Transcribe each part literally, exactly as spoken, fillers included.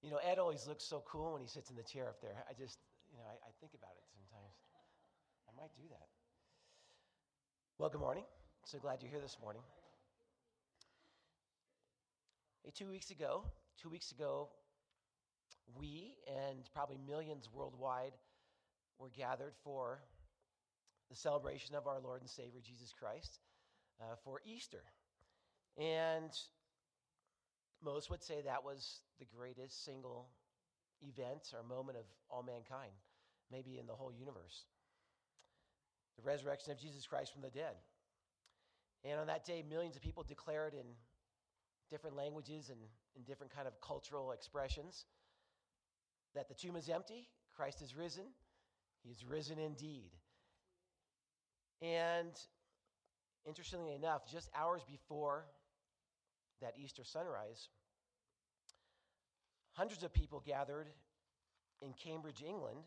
You know, Ed always looks so cool when he sits in the chair up there. I just, you know, I, I think about it sometimes. I might do that. Well, good morning. So glad you're here this morning. Hey, two weeks ago, two weeks ago, we and probably millions worldwide were gathered for the celebration of our Lord and Savior Jesus Christ uh, for Easter. And most would say that was the greatest single event or moment of all mankind, maybe in the whole universe. The resurrection of Jesus Christ from the dead. And on that day, millions of people declared in different languages and in different kind of cultural expressions that the tomb is empty, Christ is risen, he is risen indeed. And interestingly enough, just hours before that Easter sunrise, hundreds of people gathered in Cambridge, England,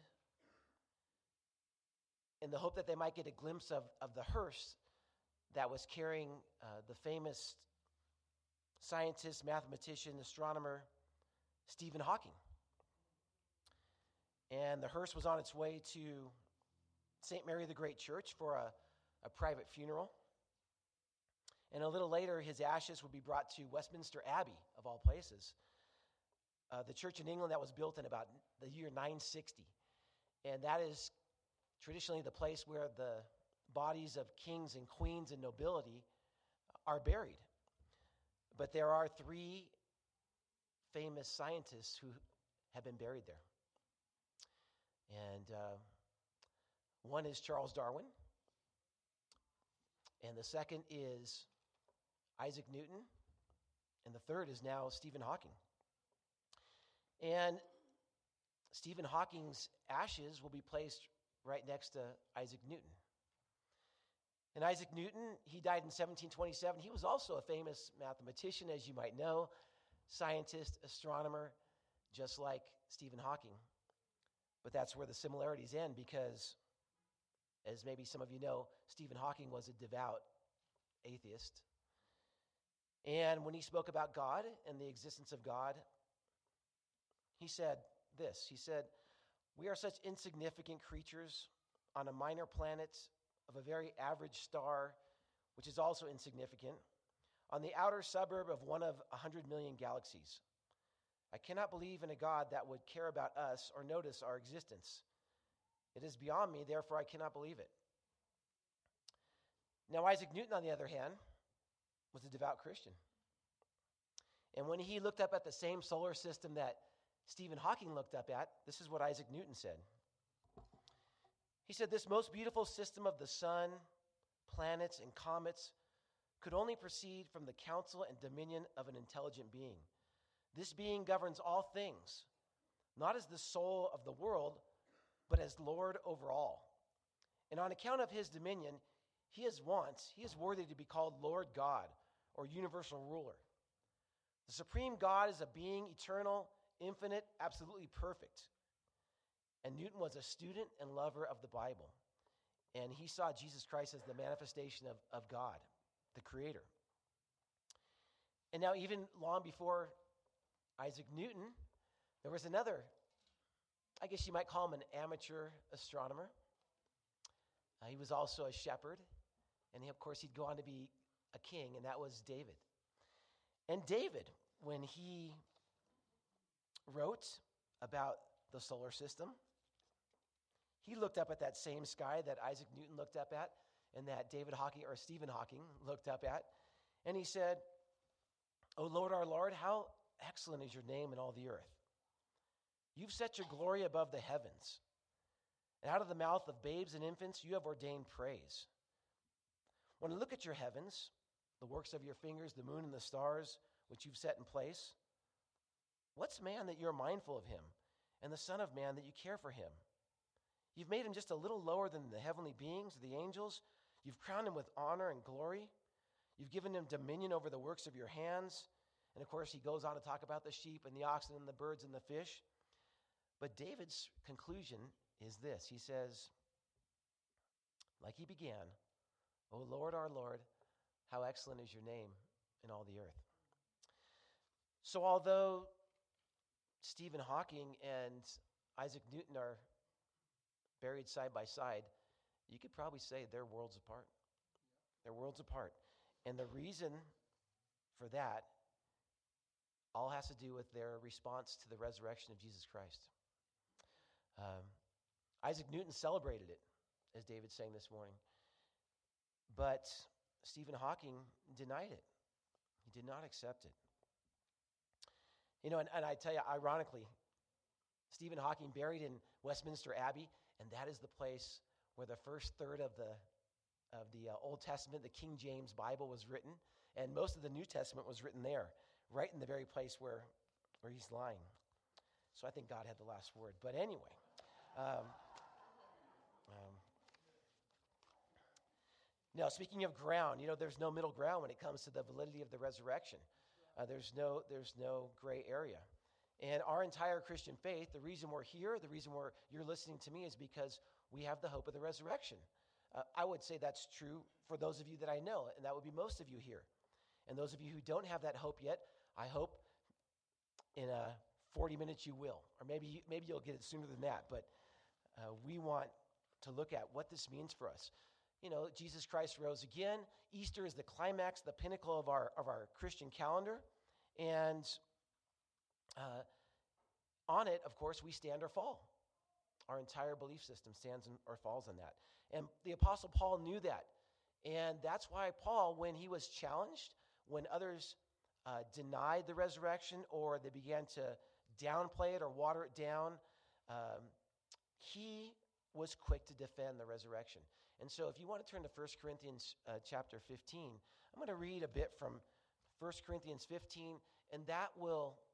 in the hope that they might get a glimpse of, of the hearse that was carrying uh, the famous scientist, mathematician, astronomer, Stephen Hawking. And the hearse was on its way to Saint Mary the Great Church for a, a private funeral. And a little later, his ashes would be brought to Westminster Abbey, of all places, uh, the church in England that was built in about the year nine sixty. And that is traditionally the place where the bodies of kings and queens and nobility are buried. But there are three famous scientists who have been buried there. And uh, one is Charles Darwin, and the second is Isaac Newton, and the third is now Stephen Hawking. And Stephen Hawking's ashes will be placed right next to Isaac Newton. And Isaac Newton, he died in seventeen twenty-seven. He was also a famous mathematician, as you might know, scientist, astronomer, just like Stephen Hawking. But that's where the similarities end because, as maybe some of you know, Stephen Hawking was a devout atheist. And when he spoke about God and the existence of God, he said this. He said, "We are such insignificant creatures on a minor planet of a very average star, which is also insignificant, on the outer suburb of one of a hundred million galaxies. I cannot believe in a God that would care about us or notice our existence. It is beyond me, therefore I cannot believe it." Now, Isaac Newton, on the other hand, was a devout Christian. And when he looked up at the same solar system that Stephen Hawking looked up at, this is what Isaac Newton said. He said, "This most beautiful system of the sun, planets, and comets could only proceed from the counsel and dominion of an intelligent being. This being governs all things, not as the soul of the world, but as Lord over all. And on account of his dominion, he is once, he is worthy to be called Lord God, or universal ruler. The supreme God is a being eternal, infinite, absolutely perfect." And Newton was a student and lover of the Bible. And he saw Jesus Christ as the manifestation of, of God, the Creator. And now, even long before Isaac Newton, there was another, I guess you might call him an amateur astronomer. Uh, he was also a shepherd. And he, of course, he'd go on to be a king, and that was David. And David, when he wrote about the solar system, he looked up at that same sky that Isaac Newton looked up at and that David Hawking or Stephen Hawking looked up at. And he said, "O Lord, our Lord, how excellent is your name in all the earth. You've set your glory above the heavens. And out of the mouth of babes and infants, you have ordained praise. When I look at your heavens, the works of your fingers, the moon and the stars, which you've set in place, what's man that you're mindful of him, and the son of man that you care for him? You've made him just a little lower than the heavenly beings, the angels. You've crowned him with honor and glory. You've given him dominion over the works of your hands." And of course, he goes on to talk about the sheep and the oxen and the birds and the fish. But David's conclusion is this. He says, like he began, "O Lord, our Lord, how excellent is your name in all the earth." So although Stephen Hawking and Isaac Newton are buried side by side, you could probably say they're worlds apart. They're worlds apart. And the reason for that all has to do with their response to the resurrection of Jesus Christ. Um, Isaac Newton celebrated it, as David sang this morning. But Stephen Hawking denied it. He did not accept it. You know, and, and I tell you, ironically, Stephen Hawking buried in Westminster Abbey, and that is the place where the first third of the of the uh, Old Testament, the King James Bible, was written, and most of the New Testament was written there, right in the very place where where he's lying. So I think God had the last word. But anyway, um, um, now speaking of ground, you know, there's no middle ground when it comes to the validity of the resurrection. Uh, there's no there's no gray area. And our entire Christian faith, the reason we're here, the reason we're you're listening to me is because we have the hope of the resurrection. Uh, I would say that's true for those of you that I know, and that would be most of you here. And those of you who don't have that hope yet, I hope in uh, forty minutes you will, or maybe you, maybe you'll get it sooner than that. But uh, we want to look at what this means for us. You know, Jesus Christ rose again. Easter is the climax, the pinnacle of our of our Christian calendar, and uh, on it, of course, we stand or fall. Our entire belief system stands or falls on that. And the Apostle Paul knew that. And that's why Paul, when he was challenged, when others uh, denied the resurrection or they began to downplay it or water it down, um, he was quick to defend the resurrection. And so if you want to turn to First Corinthians uh, chapter fifteen, I'm going to read a bit from First Corinthians fifteen, and that will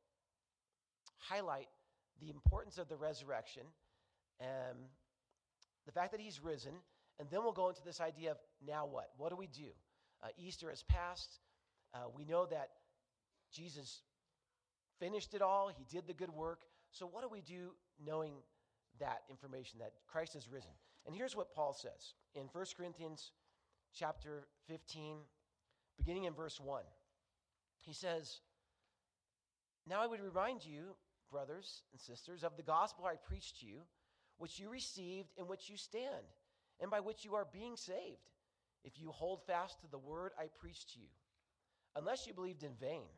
highlight the importance of the resurrection, and the fact that he's risen, and then we'll go into this idea of now what? What do we do? Uh, Easter has passed. Uh, we know that Jesus finished it all. He did the good work. So what do we do knowing that information, that Christ has risen? And here's what Paul says in First Corinthians chapter fifteen, beginning in verse one. He says, "Now I would remind you, brothers and sisters, of the gospel I preached to you, which you received, in which you stand, and by which you are being saved, if you hold fast to the word I preached to you, unless you believed in vain.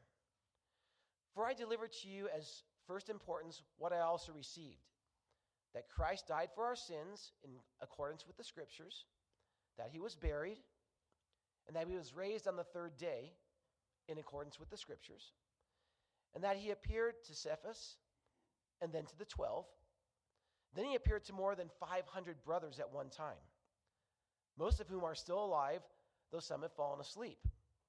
For I delivered to you as first importance what I also received, that Christ died for our sins in accordance with the Scriptures, that he was buried, and that he was raised on the third day in accordance with the Scriptures, and that he appeared to Cephas and then to the twelve. Then he appeared to more than five hundred brothers at one time, most of whom are still alive, though some have fallen asleep."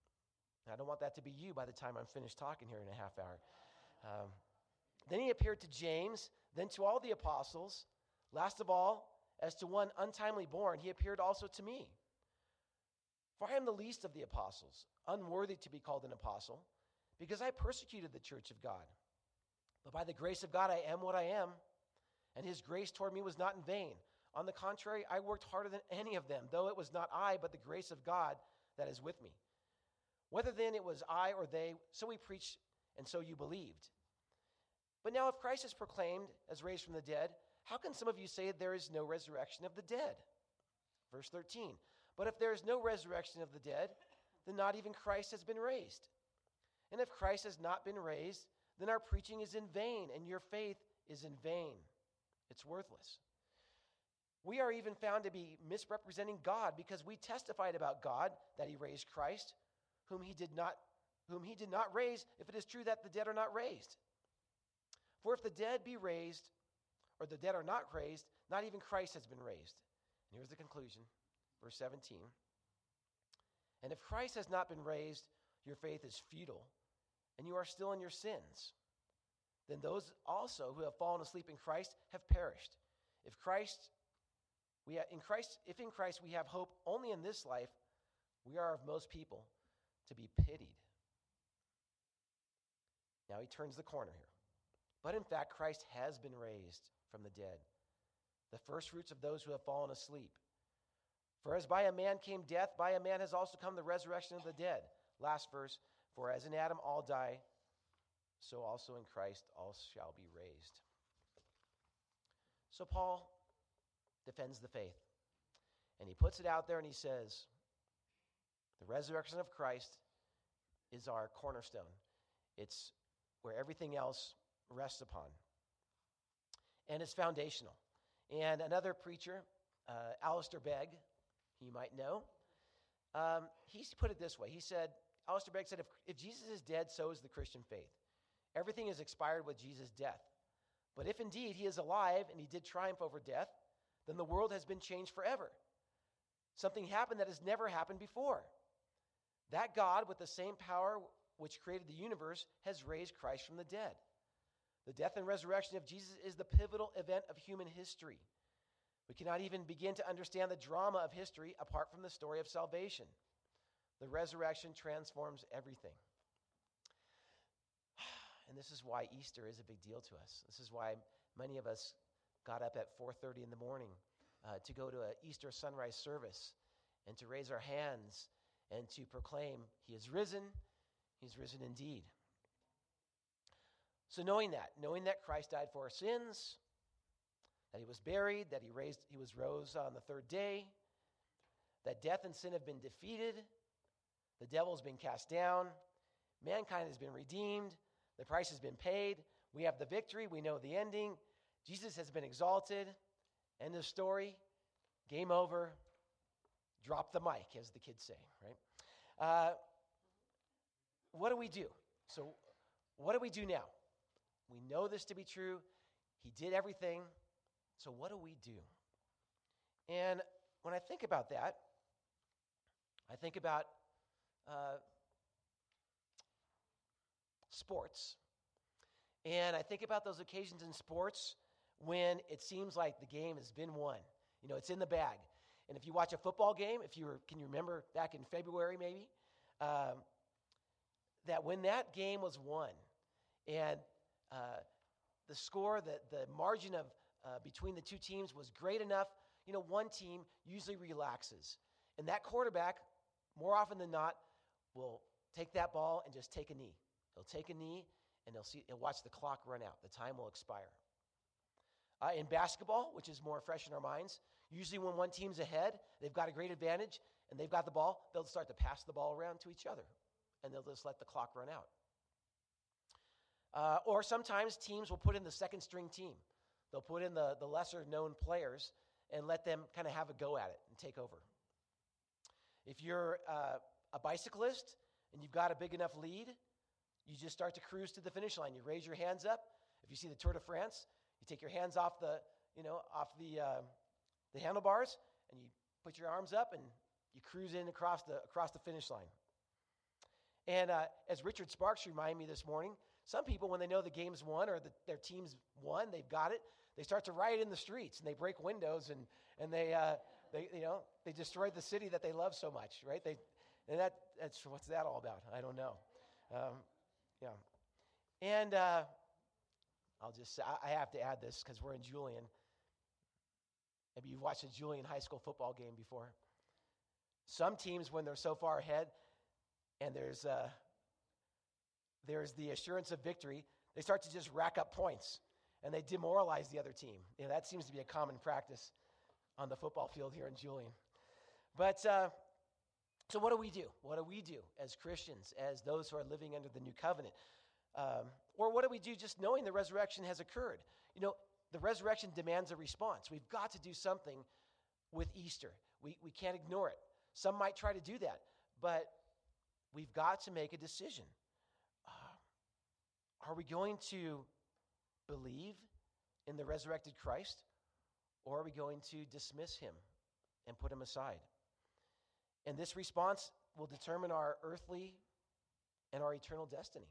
I don't want that to be you by the time I'm finished talking here in a half hour. Um, then he appeared to James, then to all the apostles. Last of all, as to one untimely born, he appeared also to me. For I am the least of the apostles, unworthy to be called an apostle, because I persecuted the church of God. But by the grace of God I am what I am, and his grace toward me was not in vain. On the contrary, I worked harder than any of them, though it was not I, but the grace of God that is with me. Whether then it was I or they, so we preached, and so you believed. But now if Christ is proclaimed as raised from the dead, how can some of you say there is no resurrection of the dead? Verse thirteen, but if there is no resurrection of the dead, then not even Christ has been raised. And if Christ has not been raised, then our preaching is in vain, and your faith is in vain. It's worthless. We are even found to be misrepresenting God, because we testified about God that he raised Christ, whom he did not, whom he did not raise, if it is true that the dead are not raised. For if the dead be raised, or the dead are not raised, not even Christ has been raised. And here's the conclusion, verse seventeen. And if Christ has not been raised, your faith is futile, and you are still in your sins. Then those also who have fallen asleep in Christ have perished. If Christ, we have, in Christ, if in Christ we have hope only in this life, we are of most people to be pitied. Now he turns the corner here. But in fact, Christ has been raised from the dead, the first fruits of those who have fallen asleep. For as by a man came death, by a man has also come the resurrection of the dead. Last verse, for as in Adam all die, so also in Christ all shall be raised. So Paul defends the faith. And he puts it out there and he says, the resurrection of Christ is our cornerstone. It's where everything else rests upon. And it's foundational. And another preacher, uh, Alistair Begg, you might know, um, he put it this way. He said, Alistair Begg said, if, if Jesus is dead, so is the Christian faith. Everything is expired with Jesus' death. But if indeed he is alive and he did triumph over death, then the world has been changed forever. Something happened that has never happened before. That God, with the same power which created the universe, has raised Christ from the dead. The death and resurrection of Jesus is the pivotal event of human history. We cannot even begin to understand the drama of history apart from the story of salvation. The resurrection transforms everything. And this is why Easter is a big deal to us. This is why many of us got up at four thirty in the morning uh, to go to an Easter sunrise service and to raise our hands and to proclaim, He is risen, He's risen indeed. So knowing that, knowing that Christ died for our sins, that He was buried, that He raised, He was rose on the third day, that death and sin have been defeated, the devil has been cast down, mankind has been redeemed, the price has been paid, we have the victory, we know the ending, Jesus has been exalted, end of story, game over, drop the mic, as the kids say, right? Uh, what do we do? So what do we do now? We know this to be true. He did everything. So what do we do? And when I think about that, I think about uh, sports. And I think about those occasions in sports when it seems like the game has been won. You know, it's in the bag. And if you watch a football game, if you were, can you remember back in February maybe, um, that when that game was won and uh, the score, the, the margin of uh, between the two teams was great enough, you know, one team usually relaxes. And that quarterback, more often than not, will take that ball and just take a knee. He'll take a knee and he'll see, he'll watch the clock run out. The time will expire. Uh, in basketball, which is more fresh in our minds, usually when one team's ahead, they've got a great advantage, and they've got the ball, they'll start to pass the ball around to each other, and they'll just let the clock run out. Uh, or sometimes teams will put in the second-string team. They'll put in the, the lesser-known players and let them kind of have a go at it and take over. If you're uh, a bicyclist and you've got a big enough lead, you just start to cruise to the finish line. You raise your hands up. If you see the Tour de France, you take your hands off the, you know, off the uh, the handlebars, and you put your arms up, and you cruise in across the across the finish line. And uh, as Richard Sparks reminded me this morning, some people, when they know the game's won or the, their team's won, they've got it, they start to riot in the streets, and they break windows, and and they uh, they you know they destroy the city that they love so much, right? They and that that's what's that all about? I don't know. Um, yeah, and. Uh, I'll just say, I have to add this because we're in Julian. Maybe you've watched a Julian high school football game before. Some teams, when they're so far ahead and there's uh, there's the assurance of victory, they start to just rack up points and they demoralize the other team. You know, that seems to be a common practice on the football field here in Julian. But uh, so what do we do? What do we do as Christians, as those who are living under the new covenant? Um, or what do we do just knowing the resurrection has occurred? You know, the resurrection demands a response. We've got to do something with Easter. We, we can't ignore it. Some might try to do that, but we've got to make a decision. Uh, are we going to believe in the resurrected Christ, or are we going to dismiss him and put him aside? And this response will determine our earthly and our eternal destiny.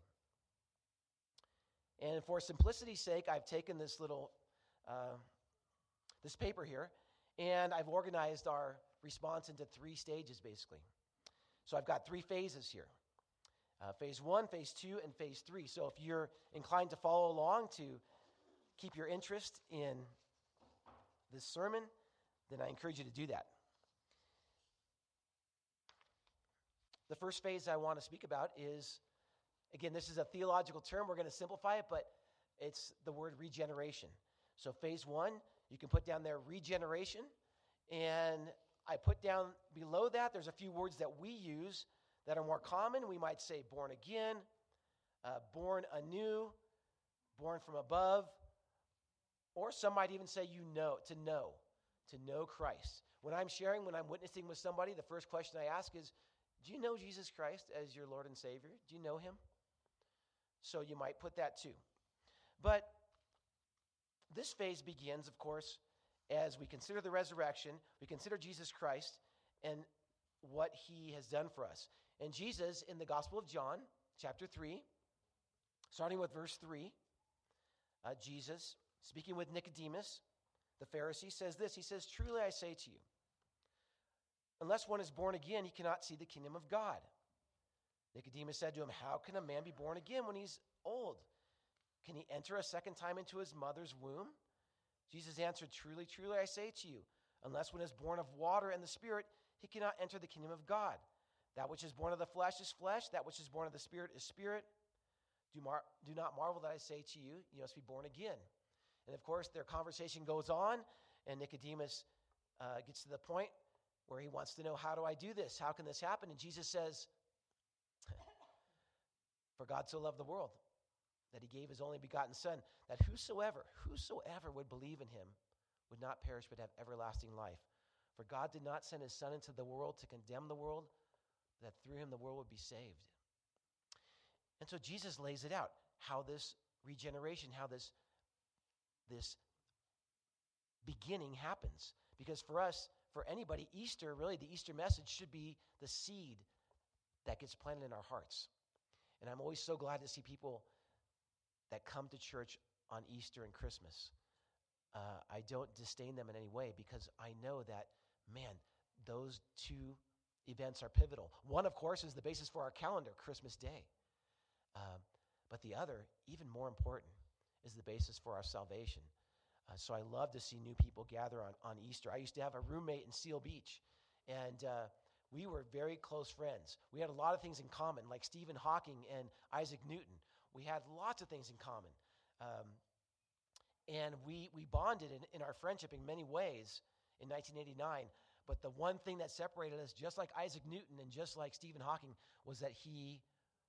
And for simplicity's sake, I've taken this little, uh, this paper here, and I've organized our response into three stages, basically. So I've got three phases here. Uh, phase one, phase two, and phase three. So if you're inclined to follow along to keep your interest in this sermon, then I encourage you to do that. The first phase I want to speak about is Again, this is a theological term. We're going to simplify it, but it's the word regeneration. So phase one, you can put down there regeneration. And I put down below that, there's a few words that we use that are more common. We might say born again, uh, born anew, born from above, or some might even say you know, to know, to know Christ. When I'm sharing, when I'm witnessing with somebody, the first question I ask is, do you know Jesus Christ as your Lord and Savior? Do you know him? So you might put that too. But this phase begins, of course, as we consider the resurrection, we consider Jesus Christ and what he has done for us. And Jesus, in the Gospel of John, chapter three, starting with verse three, uh, Jesus, speaking with Nicodemus, the Pharisee, says this. He says, truly I say to you, unless one is born again, he cannot see the kingdom of God. Nicodemus said to him, how can a man be born again when he's old? Can he enter a second time into his mother's womb? Jesus answered, truly, truly, I say to you, unless one is born of water and the Spirit, he cannot enter the kingdom of God. That which is born of the flesh is flesh. That which is born of the Spirit is spirit. Do, mar- do not marvel that I say to you, you must be born again. And of course, their conversation goes on, and Nicodemus uh, gets to the point where he wants to know, how do I do this? How can this happen? And Jesus says, for God so loved the world, that he gave his only begotten Son, that whosoever, whosoever would believe in him would not perish but have everlasting life. For God did not send his Son into the world to condemn the world, that through him the world would be saved. And so Jesus lays it out, how this regeneration, how this, this beginning happens. Because for us, for anybody, Easter, really the Easter message should be the seed that gets planted in our hearts. And I'm always so glad to see people that come to church on Easter and Christmas. Uh, I don't disdain them in any way because I know that, man, those two events are pivotal. One, of course, is the basis for our calendar, Christmas Day. Um, but the other, even more important, is the basis for our salvation. Uh, so I love to see new people gather on, on Easter. I used to have a roommate in Seal Beach, and uh, we were very close friends. We had a lot of things in common, like Stephen Hawking and Isaac Newton. We had lots of things in common. Um, and we, we bonded in, in our friendship in many ways in nineteen eighty-nine. But the one thing that separated us, just like Isaac Newton and just like Stephen Hawking, was that he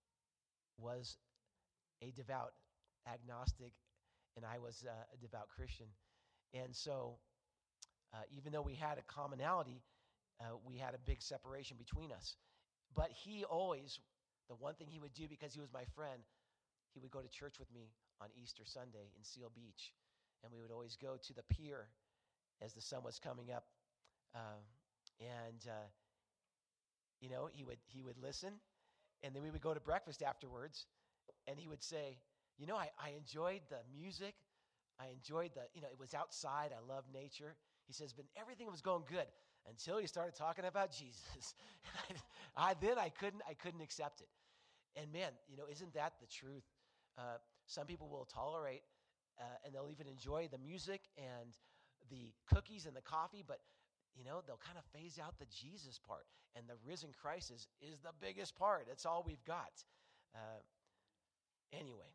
was a devout agnostic and I was uh, a devout Christian. And so uh, even though we had a commonality, uh, we had a big separation between us. But he always, the one thing he would do because he was my friend, he would go to church with me on Easter Sunday in Seal Beach. And we would always go to the pier as the sun was coming up. Uh, and, uh, you know, he would he would listen. And then we would go to breakfast afterwards. And he would say, you know, I, I enjoyed the music. I enjoyed the, you know, it was outside. I love nature. He says, but everything was going good until you started talking about Jesus. I, I then I couldn't I couldn't accept it. And man, you know, isn't that the truth? Uh, some people will tolerate uh, and they'll even enjoy the music and the cookies and the coffee, but you know, they'll kind of phase out the Jesus part. And the risen Christ is, is the biggest part. It's all we've got. Uh, anyway,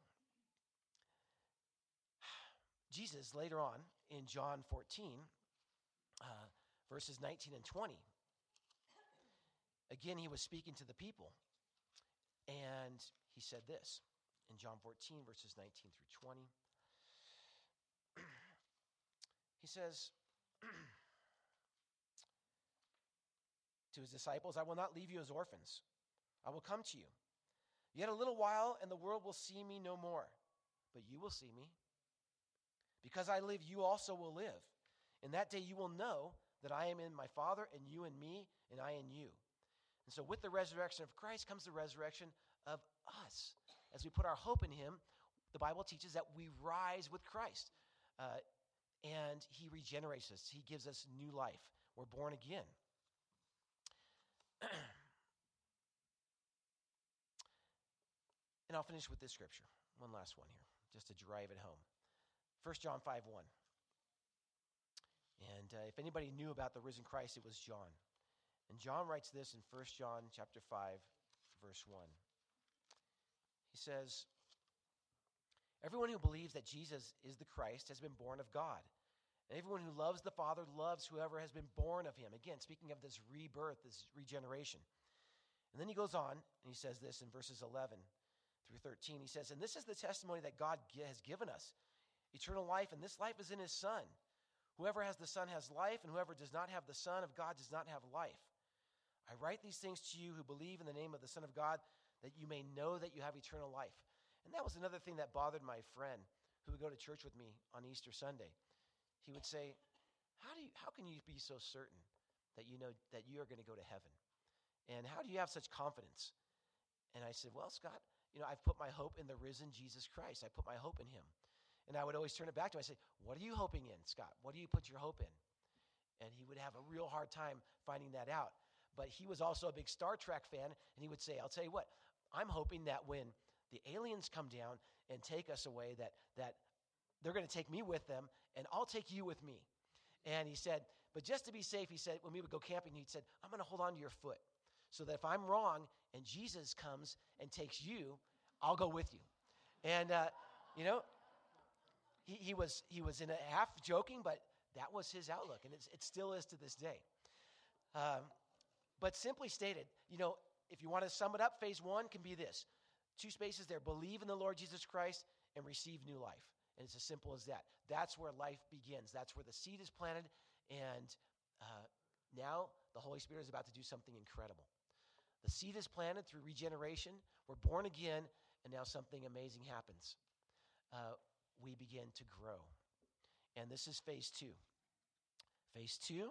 Jesus later on in John fourteen, uh, verses nineteen and twenty, again, he was speaking to the people. And he said this in John fourteen, verses nineteen through twenty. He says to his disciples, I will not leave you as orphans. I will come to you. Yet a little while, and the world will see me no more. But you will see me. Because I live, you also will live. In that day you will know that I am in my Father, and you in me, and I in you. And so with the resurrection of Christ comes the resurrection of us. As we put our hope in him, the Bible teaches that we rise with Christ. Uh, and he regenerates us. He gives us new life. We're born again. And I'll finish with this scripture. One last one here, just to drive it home. First John five one. And uh, if anybody knew about the risen Christ, it was John. And John writes this in First John chapter five, verse one. He says, everyone who believes that Jesus is the Christ has been born of God. And everyone who loves the Father loves whoever has been born of him. Again, speaking of this rebirth, this regeneration. And then he goes on, and he says this in verses eleven through thirteen. He says, and this is the testimony that God has given us, eternal life, and this life is in his Son. Whoever has the Son has life, and whoever does not have the Son of God does not have life. I write these things to you who believe in the name of the Son of God, that you may know that you have eternal life. And that was another thing that bothered my friend who would go to church with me on Easter Sunday. He would say, how do you, how can you be so certain that you know that you are going to go to heaven? And how do you have such confidence? And I said, well, Scott, you know, I've put my hope in the risen Jesus Christ. I put my hope in him. And I would always turn it back to him. I say, what are you hoping in, Scott? What do you put your hope in? And he would have a real hard time finding that out. But he was also a big Star Trek fan, and he would say, I'll tell you what, I'm hoping that when the aliens come down and take us away, that that they're going to take me with them, and I'll take you with me. And he said, but just to be safe, he said, when we would go camping, he said, I'm going to hold on to your foot so that if I'm wrong and Jesus comes and takes you, I'll go with you. And, uh, you know, he, he was he was in a half joking, but that was his outlook, and it's, it still is to this day. Um, but simply stated, you know, if you want to sum it up, phase one can be this. Two spaces there, believe in the Lord Jesus Christ and receive new life. And it's as simple as that. That's where life begins. That's where the seed is planted. And uh, now the Holy Spirit is about to do something incredible. The seed is planted through regeneration. We're born again. And now something amazing happens. Uh, we begin to grow. And this is phase two. Phase two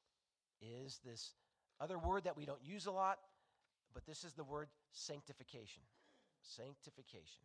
is this other word that we don't use a lot. But this is the word sanctification. Sanctification.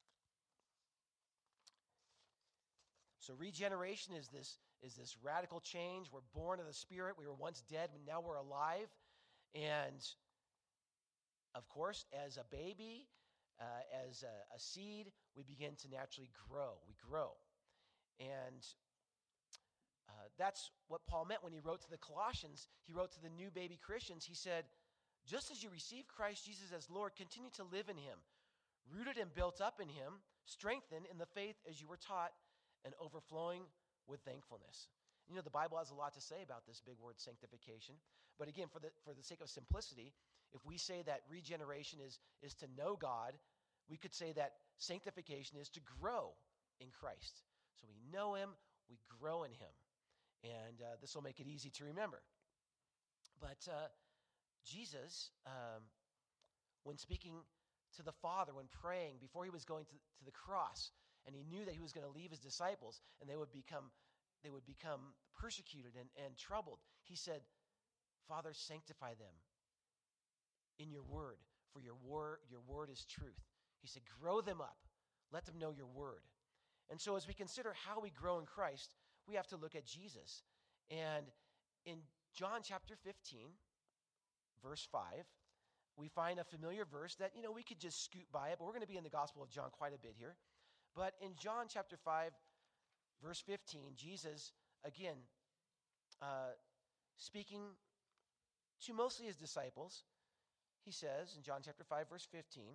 So regeneration is this, is this radical change. We're born of the Spirit. We were once dead, but now we're alive. And, of course, as a baby, uh, as a, a seed, we begin to naturally grow. We grow. And uh, that's what Paul meant when he wrote to the Colossians. He wrote to the new baby Christians. He said, just as you receive Christ Jesus as Lord, continue to live in him, rooted and built up in him, strengthened in the faith as you were taught, and overflowing with thankfulness. You know, the Bible has a lot to say about this big word sanctification. But again, for the for the sake of simplicity, if we say that regeneration is, is to know God, we could say that sanctification is to grow in Christ. So we know him, we grow in him. And uh, this will make it easy to remember. But uh, Jesus, um, when speaking to the Father, when praying, before he was going to, to the cross, and he knew that he was going to leave his disciples and they would become they would become persecuted and, and troubled. He said, Father, sanctify them in your word, for your word, your word is truth. He said, grow them up. Let them know your word. And so as we consider how we grow in Christ, we have to look at Jesus. And in John chapter fifteen, verse five, we find a familiar verse that, you know, we could just scoot by it, but we're going to be in the Gospel of John quite a bit here. But in John chapter five, verse fifteen, Jesus, again, uh, speaking to mostly his disciples, he says in John chapter five, verse fifteen,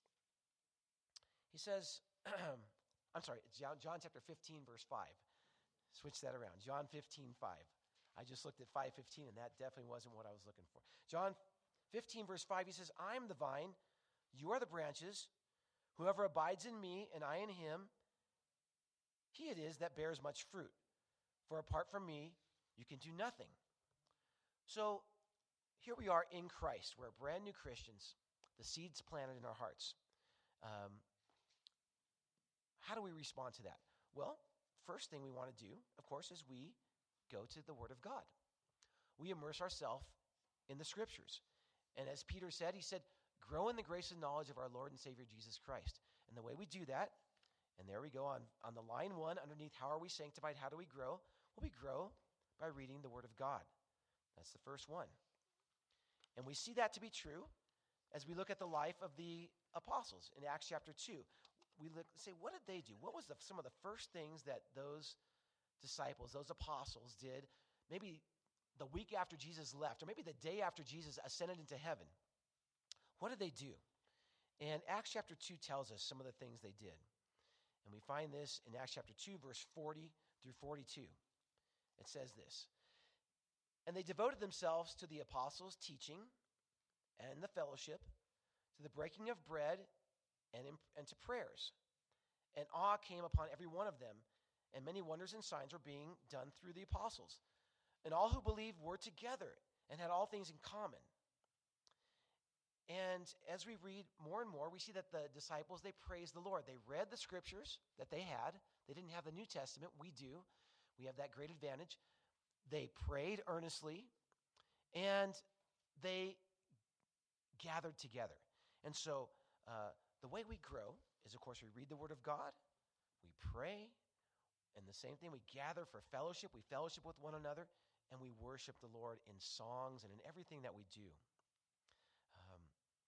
he says, I'm sorry, it's John, John chapter fifteen, verse five. Switch that around. John fifteen, five. I just looked at five fifteen, and that definitely wasn't what I was looking for. John fifteen, verse five, he says, I am the vine, you are the branches. Whoever abides in me and I in him, he it is that bears much fruit. For apart from me, you can do nothing. So here we are in Christ. We're brand new Christians. The seed's planted in our hearts. Um, how do we respond to that? Well, first thing we want to do, of course, is we go to the Word of God. We immerse ourselves in the Scriptures. And as Peter said, he said, grow in the grace and knowledge of our Lord and Savior Jesus Christ. And the way we do that, and there we go on, on the line one underneath, how are we sanctified? How do we grow? Well, we grow by reading the Word of God. That's the first one. And we see that to be true as we look at the life of the apostles in Acts chapter two. We look say, what did they do? What was the, some of the first things that those disciples, those apostles did, maybe the week after Jesus left, or maybe the day after Jesus ascended into heaven? What did they do? And Acts chapter two tells us some of the things they did. And we find this in Acts chapter two, verse forty through forty-two. It says this, "And they devoted themselves to the apostles' teaching and the fellowship, to the breaking of bread and, in, and to prayers. And awe came upon every one of them, and many wonders and signs were being done through the apostles. And all who believed were together and had all things in common." And as we read more and more, we see that the disciples, they praised the Lord. They read the scriptures that they had. They didn't have the New Testament. We do. We have that great advantage. They prayed earnestly, and they gathered together. And so uh, the way we grow is, of course, we read the Word of God, we pray, and the same thing, we gather for fellowship. We fellowship with one another, and we worship the Lord in songs and in everything that we do. Um,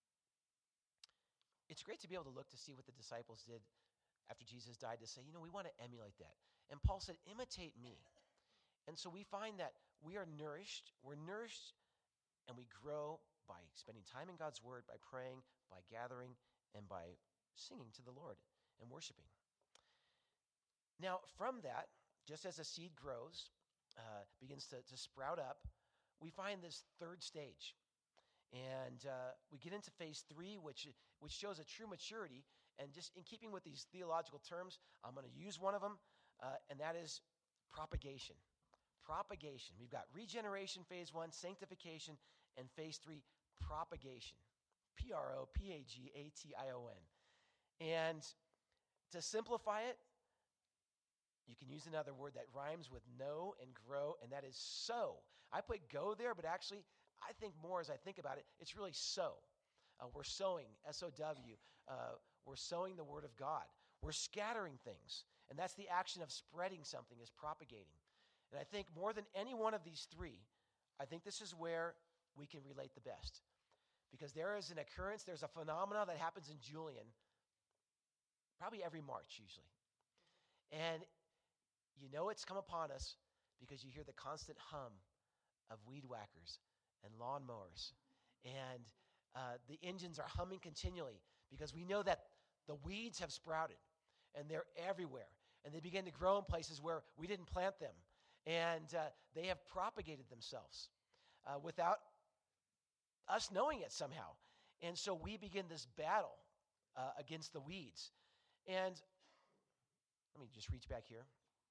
it's great to be able to look to see what the disciples did after Jesus died, to say, you know, we want to emulate that. And Paul said, imitate me. And so we find that we are nourished, we're nourished, and we grow by spending time in God's Word, by praying, by gathering, and by singing to the Lord and worshiping. Now, from that, just as a seed grows, uh, begins to, to sprout up, we find this third stage. And uh, we get into phase three, which which shows a true maturity. And just in keeping with these theological terms, I'm going to use one of them, uh, and that is propagation. Propagation. We've got regeneration, phase one, sanctification, and phase three, propagation. P R O P A G A T I O N. And to simplify it, you can use another word that rhymes with know and grow, and that is sow. I put go there, but actually, I think more as I think about it, it's really sow. Uh, we're sowing, S O W. Uh, we're sowing the Word of God. We're scattering things, and that's the action of spreading something, is propagating. And I think more than any one of these three, I think this is where we can relate the best. Because there is an occurrence, there's a phenomena that happens in Julian, probably every March usually. And you know it's come upon us because you hear the constant hum of weed whackers and lawnmowers. And uh, the engines are humming continually because we know that the weeds have sprouted and they're everywhere. And they begin to grow in places where we didn't plant them. And uh, they have propagated themselves uh, without us knowing it somehow. And so we begin this battle uh, against the weeds. And let me just reach back here.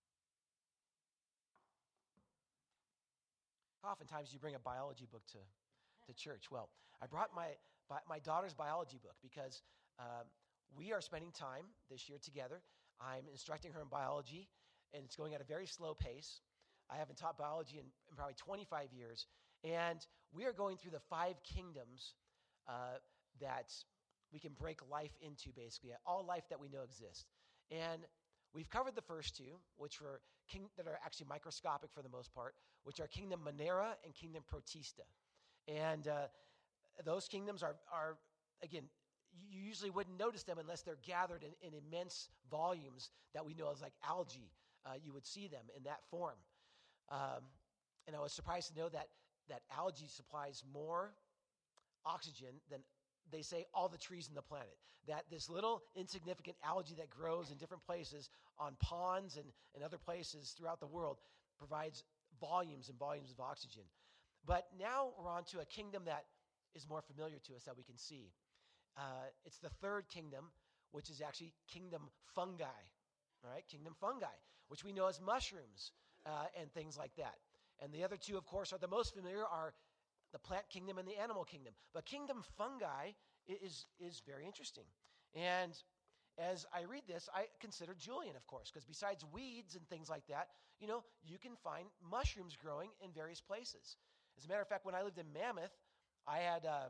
How oftentimes do you bring a biology book to, to church? Well, I brought my my daughter's biology book because um, we are spending time this year together. I'm instructing her in biology, and it's going at a very slow pace. I haven't taught biology in, in probably twenty-five years, and we are going through the five kingdoms uh, that we can break life into, basically, all life that we know exists. And we've covered the first two, which were king, that are actually microscopic for the most part, which are Kingdom Monera and Kingdom Protista. And uh, those kingdoms are, are, again, you usually wouldn't notice them unless they're gathered in, in immense volumes that we know as like algae. Uh, you would see them in that form. Um, and I was surprised to know that, that algae supplies more oxygen than, they say, all the trees in the planet. That this little insignificant algae that grows in different places on ponds and, and other places throughout the world provides volumes and volumes of oxygen. But now we're on to a kingdom that is more familiar to us that we can see. Uh, it's the third kingdom, which is actually kingdom fungi, all right? Kingdom fungi, which we know as mushrooms uh, and things like that. And the other two, of course, are the most familiar, are the plant kingdom and the animal kingdom. But kingdom fungi is, is very interesting. And as I read this, I consider Julian, of course, because besides weeds and things like that, you know, you can find mushrooms growing in various places. As a matter of fact, when I lived in Mammoth, I had um,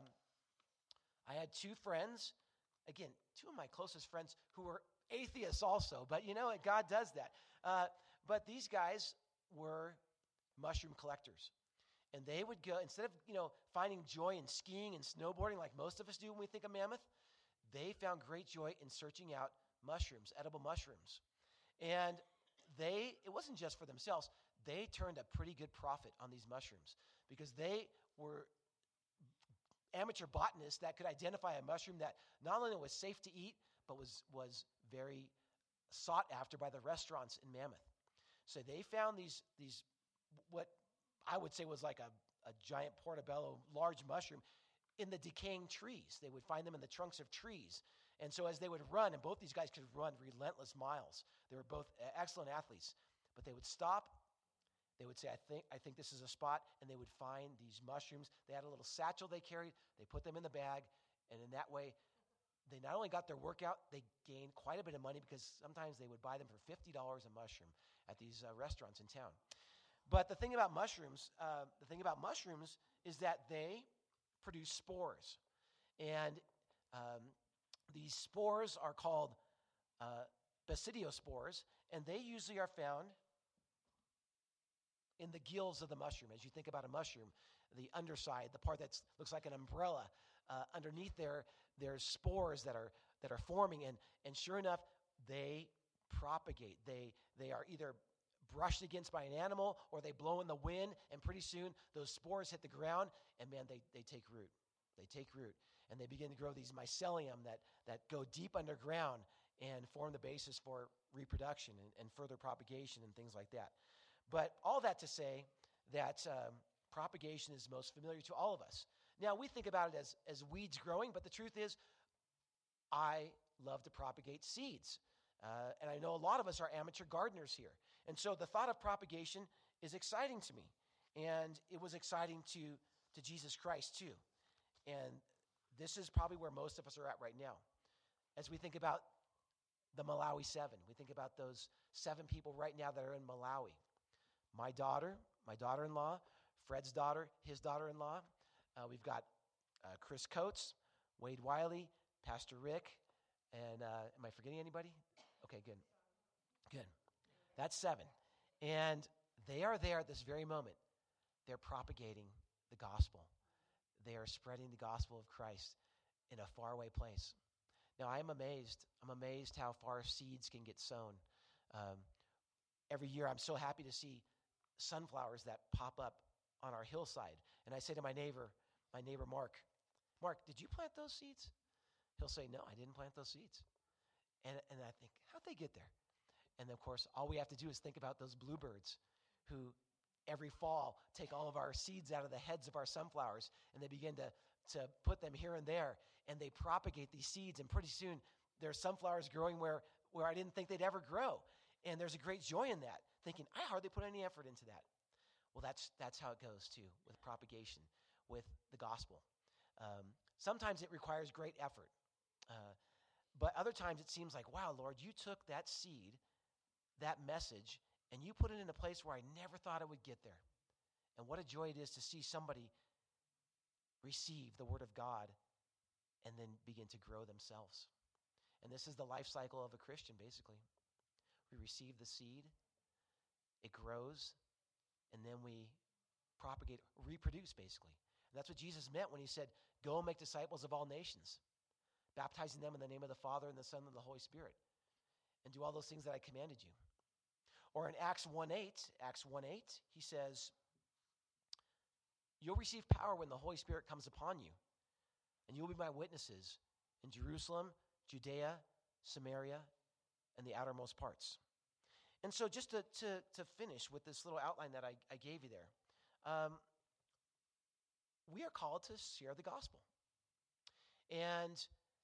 I had two friends, again, two of my closest friends who were atheists also, but you know, God does that. Uh, but these guys were mushroom collectors. And they would go, instead of, you know, finding joy in skiing and snowboarding like most of us do when we think of Mammoth, they found great joy in searching out mushrooms, edible mushrooms. And they, it wasn't just for themselves, they turned a pretty good profit on these mushrooms because they were amateur botanist that could identify a mushroom that not only was safe to eat, but was, was very sought after by the restaurants in Mammoth. So they found these, these what I would say was like a, a giant portobello, large mushroom in the decaying trees. They would find them in the trunks of trees. And so as they would run, and both these guys could run relentless miles. They were both excellent athletes. But they would stop. They would say, I think I think this is a spot, and they would find these mushrooms. They had a little satchel they carried. They put them in the bag, and in that way, they not only got their workout, they gained quite a bit of money because sometimes they would buy them for fifty dollars a mushroom at these uh, restaurants in town. But the thing about mushrooms, uh, the thing about mushrooms is that they produce spores. And um, these spores are called uh, basidiospores, and they usually are found in the gills of the mushroom. As you think about a mushroom, the underside, the part that looks like an umbrella, uh, underneath there, there's spores that are that are forming, and and sure enough, they propagate. They they are either brushed against by an animal or they blow in the wind, and pretty soon those spores hit the ground, and man, they they take root. They take root, and they begin to grow these mycelium that that go deep underground and form the basis for reproduction and, and further propagation and things like that. But all that to say that um, propagation is most familiar to all of us. Now, we think about it as, as weeds growing, but the truth is, I love to propagate seeds. Uh, and I know a lot of us are amateur gardeners here. And so the thought of propagation is exciting to me. And it was exciting to, to Jesus Christ, too. And this is probably where most of us are at right now. As we think about the Malawi Seven, we think about those seven people right now that are in Malawi. My daughter, my daughter-in-law, Fred's daughter, his daughter-in-law. Uh, we've got uh, Chris Coates, Wade Wiley, Pastor Rick, and uh, am I forgetting anybody? Okay, good. Good. That's seven. And they are there at this very moment. They're propagating the gospel. They are spreading the gospel of Christ in a faraway place. Now, I am amazed. I'm amazed how far seeds can get sown. Um, every year, I'm so happy to see sunflowers that pop up on our hillside. And I say to my neighbor, my neighbor Mark, Mark, did you plant those seeds? He'll say, no, I didn't plant those seeds. And, and I think, how'd they get there? And of course, all we have to do is think about those bluebirds who every fall take all of our seeds out of the heads of our sunflowers, and they begin to, to put them here and there, and they propagate these seeds, and pretty soon there's sunflowers growing where, where I didn't think they'd ever grow. And there's a great joy in that, thinking, I hardly put any effort into that. Well, that's that's how it goes, too, with propagation, with the gospel. Um, sometimes it requires great effort. Uh, but other times it seems like, wow, Lord, you took that seed, that message, and you put it in a place where I never thought it would get there. And what a joy it is to see somebody receive the word of God and then begin to grow themselves. And this is the life cycle of a Christian, basically. We receive the seed, it grows, and then we propagate, reproduce, basically. And that's what Jesus meant when he said, go and make disciples of all nations, baptizing them in the name of the Father and the Son and the Holy Spirit, and do all those things that I commanded you. Or in Acts one eight, Acts one eight, he says, you'll receive power when the Holy Spirit comes upon you, and you'll be my witnesses in Jerusalem, Judea, Samaria, and the outermost parts. And so just to, to, to finish with this little outline that I, I gave you there, um, we are called to share the gospel. And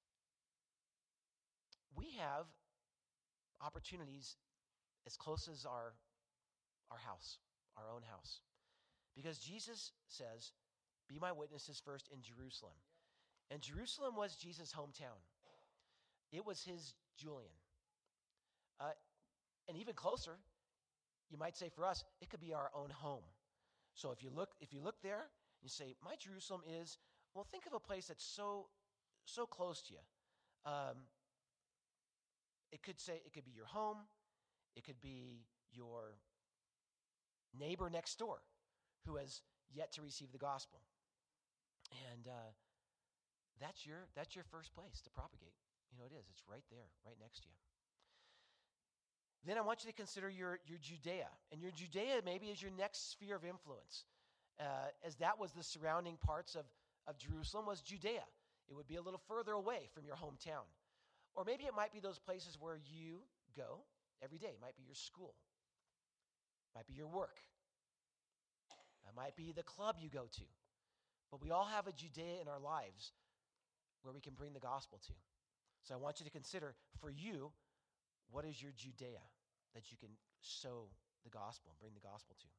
we have opportunities as close as our, our house, our own house. Because Jesus says, be my witnesses first in Jerusalem. And Jerusalem was Jesus' hometown. It was his Julian. Uh, and even closer, you might say for us, it could be our own home. So if you look, if you look there, you say, my Jerusalem is, well, think of a place that's so, so close to you. Um, it could say, it could be your home. It could be your neighbor next door who has yet to receive the gospel. And uh, that's your that's your first place to propagate. You know, it is. It's right there, right next to you. Then I want you to consider your, your Judea. And your Judea maybe is your next sphere of influence, uh, as that was the surrounding parts of, of Jerusalem was Judea. It would be a little further away from your hometown. Or maybe it might be those places where you go every day. It might be your school. It might be your work. It might be the club you go to. But we all have a Judea in our lives where we can bring the gospel to. So I want you to consider, for you, what is your Judea that you can sow the gospel and bring the gospel to?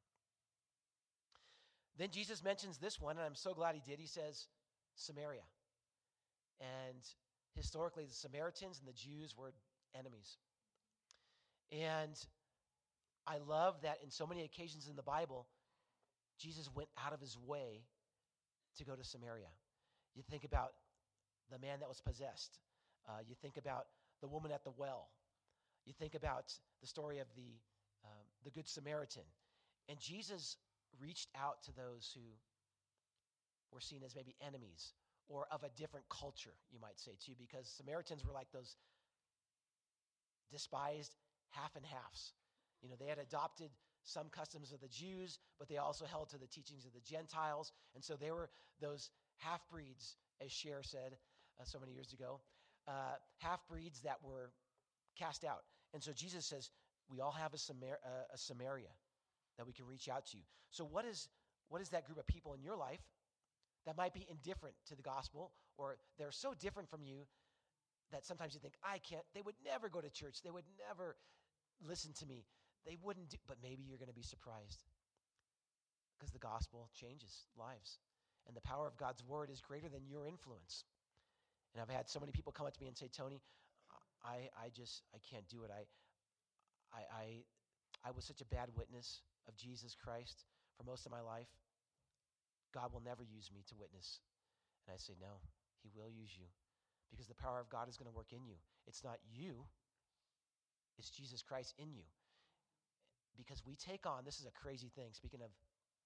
Then Jesus mentions this one, and I'm so glad he did. He says, Samaria. And historically, the Samaritans and the Jews were enemies. And I love that in so many occasions in the Bible, Jesus went out of his way to go to Samaria. You think about the man that was possessed. Uh, you think about the woman at the well. You think about the story of the, um, the Good Samaritan. And Jesus reached out to those who were seen as maybe enemies or of a different culture, you might say, too, because Samaritans were like those despised half and halves. You know, they had adopted some customs of the Jews, but they also held to the teachings of the Gentiles. And so they were those half-breeds, as Cher said uh, so many years ago, uh, half-breeds that were cast out. And so Jesus says, we all have a, Samar- uh, a Samaria that we can reach out to. So what is what is that group of people in your life that might be indifferent to the gospel, or they're so different from you that sometimes you think, I can't, they would never go to church. They would never listen to me. They wouldn't do, but maybe you're going to be surprised because the gospel changes lives. And the power of God's word is greater than your influence. And I've had so many people come up to me and say, Tony, I, I just, I can't do it. I, I, I, I was such a bad witness of Jesus Christ for most of my life. God will never use me to witness. And I say, no, he will use you because the power of God is going to work in you. It's not you. It's Jesus Christ in you. Because we take on, this is a crazy thing, speaking of,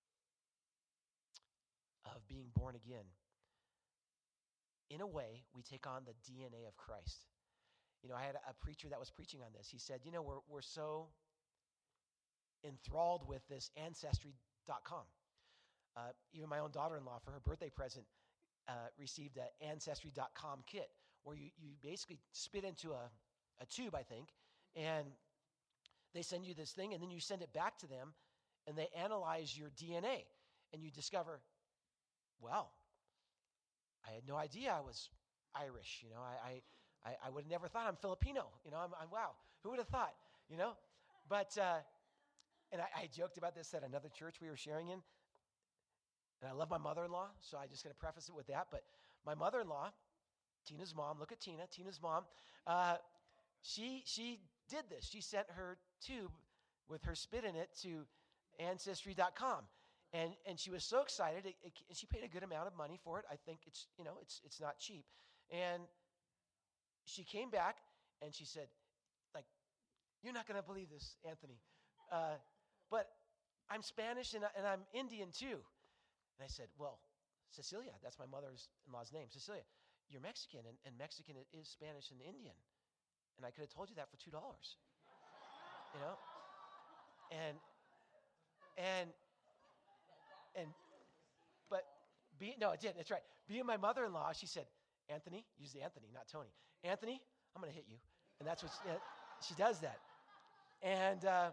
of being born again. In a way, we take on the D N A of Christ. You know, I had a preacher that was preaching on this. He said, you know, we're we're so enthralled with this Ancestry dot com. Uh, even my own daughter-in-law, for her birthday present, uh, received an Ancestry dot com kit where you, you basically spit into a, a tube, I think, and they send you this thing, and then you send it back to them, and they analyze your D N A, and you discover, wow, I had no idea I was Irish. You know, I I, I would have never thought I'm Filipino. You know, I'm, I'm wow, who would have thought? You know, but uh, and I, I joked about this at another church we were sharing in, and I love my mother-in-law, so I'm just going to preface it with that. But my mother-in-law, Tina's mom, look at Tina, Tina's mom, uh, she she did this. She sent her tube with her spit in it to Ancestry dot com. And and she was so excited, it, it, and she paid a good amount of money for it. I think it's, you know, it's it's not cheap. And she came back, and she said, like, you're not going to believe this, Anthony, uh, but I'm Spanish, and, and I'm Indian, too. And I said, well, Cecilia, that's my mother-in-law's name, Cecilia, you're Mexican, and, and Mexican is Spanish and Indian. And I could have told you that for two dollars, you know? And, and, and, but, be, no, it didn't, that's right. Being my mother-in-law, she said, Anthony, use the Anthony, not Tony. Anthony, I'm going to hit you. And that's what she, you know, she does that. And, uh,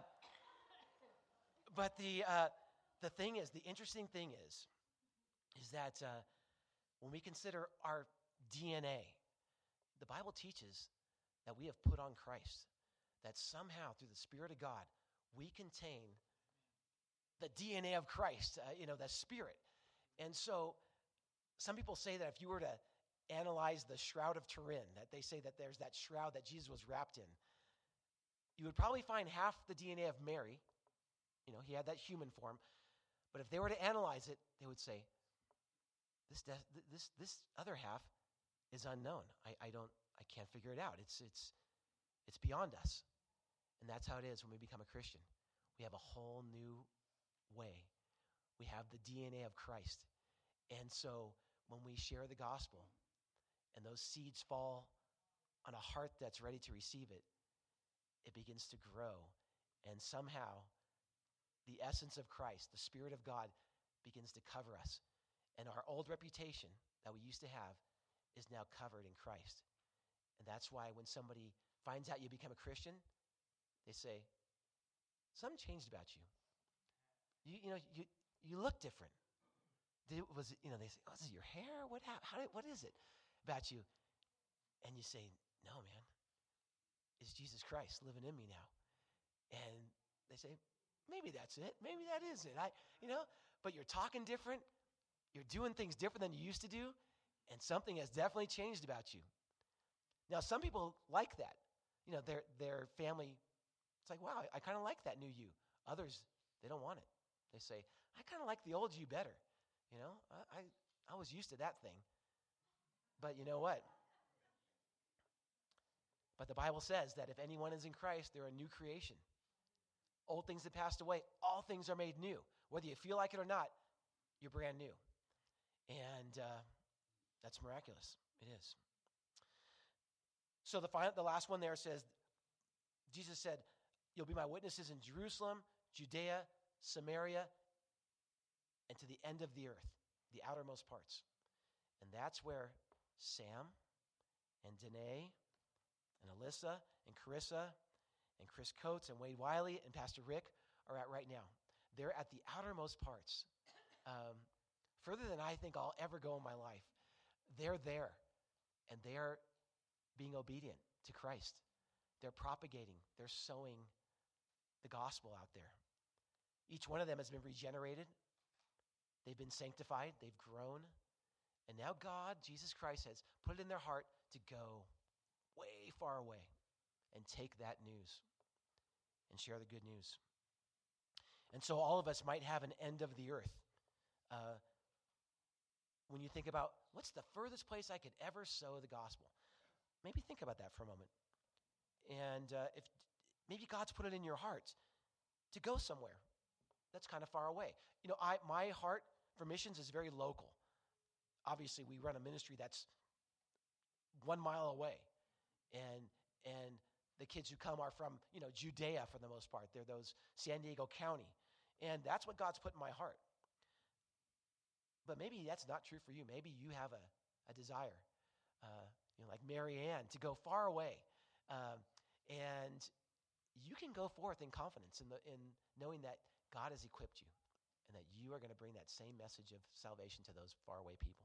but the, uh, the thing is, the interesting thing is, is that uh, when we consider our D N A, the Bible teaches that we have put on Christ, that somehow through the Spirit of God, we contain the D N A of Christ, uh, you know, the Spirit. And so some people say that if you were to analyze the Shroud of Turin, that they say that there's that shroud that Jesus was wrapped in, you would probably find half the D N A of Mary. You know, he had that human form. But if they were to analyze it, they would say, this de- this this other half is unknown. I, I don't, I can't figure it out. It's it's it's beyond us. And that's how it is when we become a Christian. We have a whole new way. We have the D N A of Christ. And so when we share the gospel and those seeds fall on a heart that's ready to receive it, it begins to grow. And somehow the essence of Christ, the Spirit of God, begins to cover us. And our old reputation that we used to have is now covered in Christ. And that's why when somebody finds out you become a Christian, they say, something changed about you. You, you know, you, you look different. Did, was it, you know, they say, oh, is it your hair? What happened? How did, what is it about you? And you say, no, man, it's Jesus Christ living in me now. And they say, maybe that's it. Maybe that is it. I, you know, but you're talking different. You're doing things different than you used to do. And something has definitely changed about you. Now, some people like that. You know, their their family, it's like, wow, I, I kind of like that new you. Others, they don't want it. They say, I kind of like the old you better. You know, I, I I was used to that thing. But you know what? But the Bible says that if anyone is in Christ, they're a new creation. Old things have passed away. All things are made new. Whether you feel like it or not, you're brand new. And uh, that's miraculous. It is. So the final, the last one there says, Jesus said, you'll be my witnesses in Jerusalem, Judea, Samaria, and to the end of the earth, the outermost parts. And that's where Sam and Danae and Alyssa and Carissa and Chris Coates and Wade Wiley and Pastor Rick are at right now. They're at the outermost parts, um, further than I think I'll ever go in my life. They're there, and they're being obedient to Christ. They're propagating, they're sowing the gospel out there. Each one of them has been regenerated. They've been sanctified. They've grown. And now God, Jesus Christ, has put it in their heart to go way far away and take that news and share the good news. And so all of us might have an end of the earth. Uh, when you think about what's the furthest place I could ever sow the gospel, maybe think about that for a moment. And uh, if maybe God's put it in your heart to go somewhere that's kind of far away. You know, I my heart for missions is very local. Obviously, we run a ministry that's one mile away, and and the kids who come are from, you know, Judea for the most part. They're those San Diego County, and that's what God's put in my heart. But maybe that's not true for you. Maybe you have a, a desire, uh, you know, like Mary Ann, to go far away, um, and you can go forth in confidence in the in knowing that God has equipped you, and that you are going to bring that same message of salvation to those faraway people.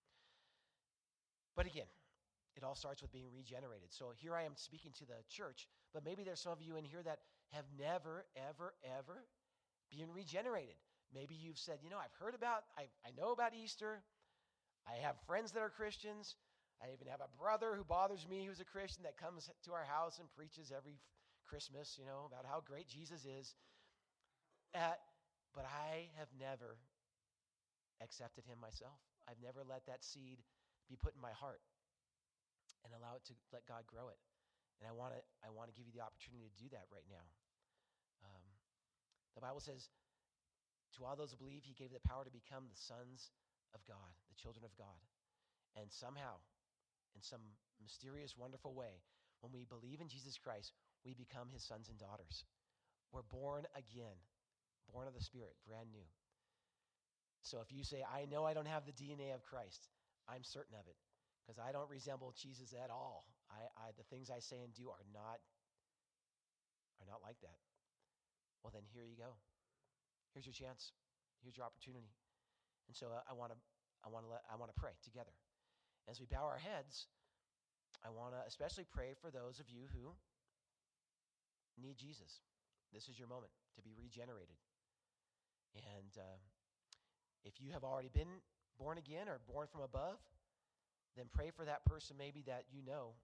But again, it all starts with being regenerated. So here I am speaking to the church, but maybe there's some of you in here that have never, ever, ever been regenerated. Maybe you've said, you know, I've heard about, I, I know about Easter. I have friends that are Christians. I even have a brother who bothers me who's a Christian that comes to our house and preaches every Christmas, you know, about how great Jesus is. Uh, but I have never accepted him myself. I've never let that seed be put in my heart and allow it to let God grow it. And I want to I want to give you the opportunity to do that right now. Um, the Bible says, to all those who believe, he gave the power to become the sons of God, the children of God. And somehow, in some mysterious, wonderful way, when we believe in Jesus Christ, we become his sons and daughters. We're born again, born of the Spirit, brand new. So if you say, I know I don't have the D N A of Christ, I'm certain of it, because I don't resemble Jesus at all. I, I, the things I say and do are not, are not like that. Well, then here you go. Here's your chance. Here's your opportunity. And so uh, I want to, I want to let, I want to pray together. As we bow our heads, I want to especially pray for those of you who need Jesus. This is your moment to be regenerated. And uh, if you have already been born again or born from above, then pray for that person maybe that you know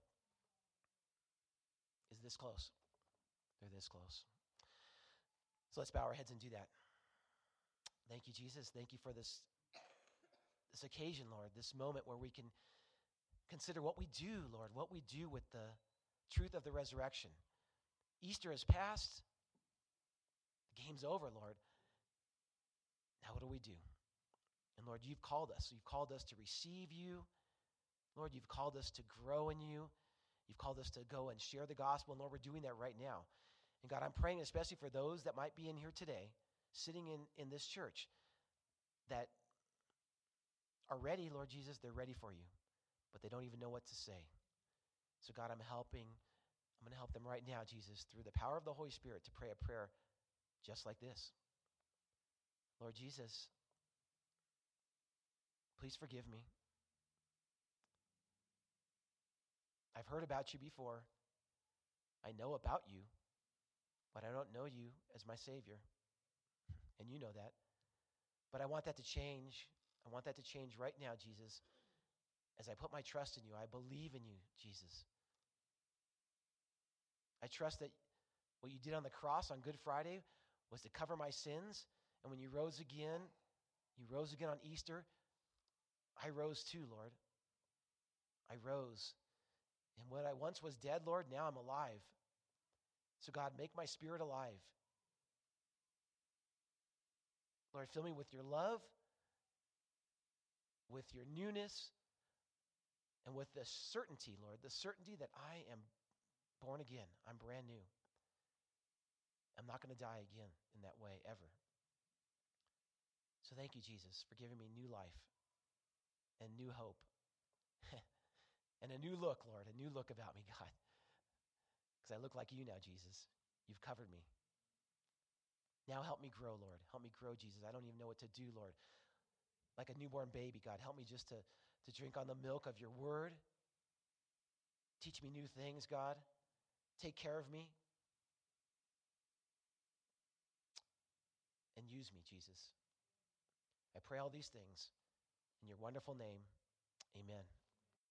is this close. They're this close. So let's bow our heads and do that. Thank you, Jesus. Thank you for this, this occasion, Lord, this moment where we can consider what we do, Lord, what we do with the truth of the resurrection. Easter has passed. The game's over, Lord. Now what do we do? And Lord, you've called us. You've called us to receive you. Lord, you've called us to grow in you. You've called us to go and share the gospel. And Lord, we're doing that right now. And God, I'm praying especially for those that might be in here today, sitting in, in this church, that are ready, Lord Jesus, they're ready for you, but they don't even know what to say. So God, I'm helping, I'm going to help them right now, Jesus, through the power of the Holy Spirit to pray a prayer just like this. Lord Jesus, please forgive me. I've heard about you before. I know about you, but I don't know you as my Savior. And you know that. But I want that to change. I want that to change right now, Jesus. As I put my trust in you, I believe in you, Jesus. I trust that what you did on the cross on Good Friday was to cover my sins. And when you rose again, you rose again on Easter, I rose too, Lord. I rose. And when I once was dead, Lord, now I'm alive. So God, make my spirit alive. Lord, fill me with your love, with your newness, and with the certainty, Lord, the certainty that I am born again. I'm brand new. I'm not going to die again in that way ever. So thank you, Jesus, for giving me new life and new hope and a new look, Lord, a new look about me, God, because I look like you now, Jesus. You've covered me. Now help me grow, Lord. Help me grow, Jesus. I don't even know what to do, Lord. Like a newborn baby, God, help me just to, to drink on the milk of your word. Teach me new things, God. Take care of me. And use me, Jesus. I pray all these things in your wonderful name. Amen.